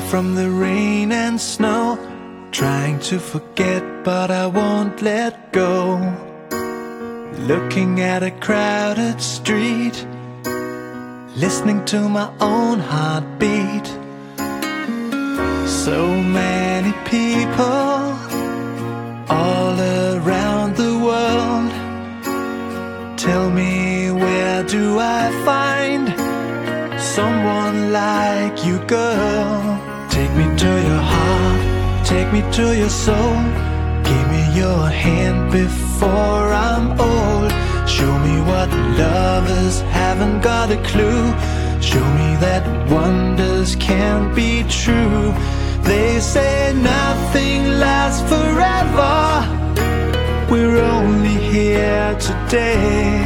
from the rain and snow, trying to forget but I won't let go. Looking at a crowded street, listening to my own heartbeat. So many people all around the world. Tell me, where do I find someone like you, girl? Take me to your heart, take me to your soul. Give me your hand before I'm old. Show me what lovers haven't got a clue. Show me that wonders can't be true. They say nothing lasts forever. We're only here today.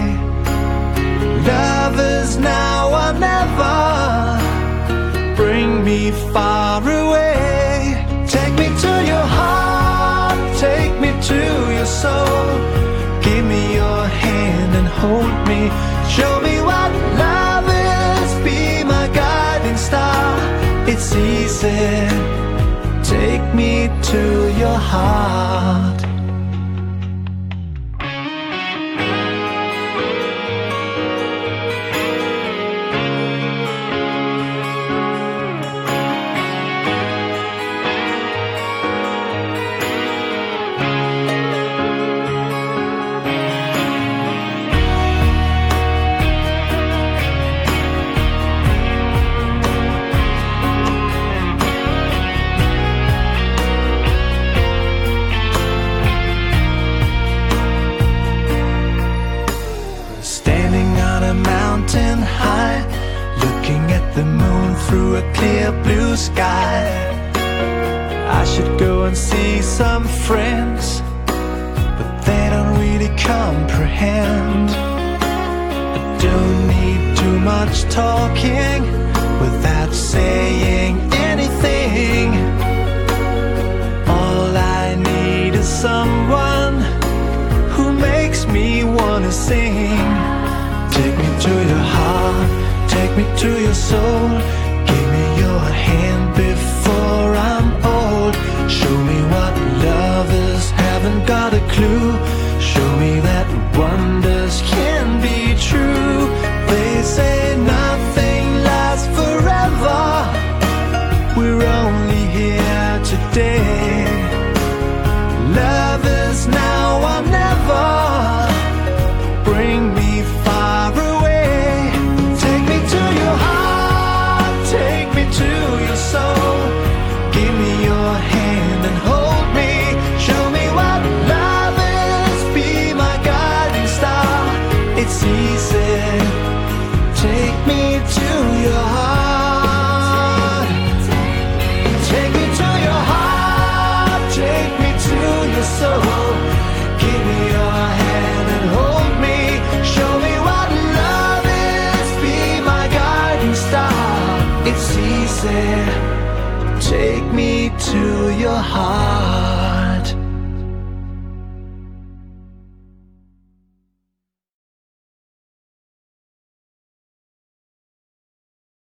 Lovers now or never. Bring me far away. Take me to your heart, take me to your soul. Give me your hand and hold me. Show me what love is, be my guiding star. It's easy, take me to your heart. Mountain high, looking at the moon through a clear blue sky. I should go and see some friends, but they don't really comprehend. I don't need too much talking without saying anything. All I need is someone who makes me wanna sing. Take me to your heart, take me to your soul. Give me your hand before I'm old. Show me what lovers haven't got a clue. Show me that wonders can be true. They say nothing lasts forever. We're only here today. Lovers now or never. Bring me far away. Take me to your heart, take me to your soul. Give me your hand and hold me. Show me what love is, be my guiding star. It's easy, take me to your heart. Take me to your heart, take me to your soul. Give me your hand and hold me. Show me what love is, be my guiding star. It's easy, take me to your heart.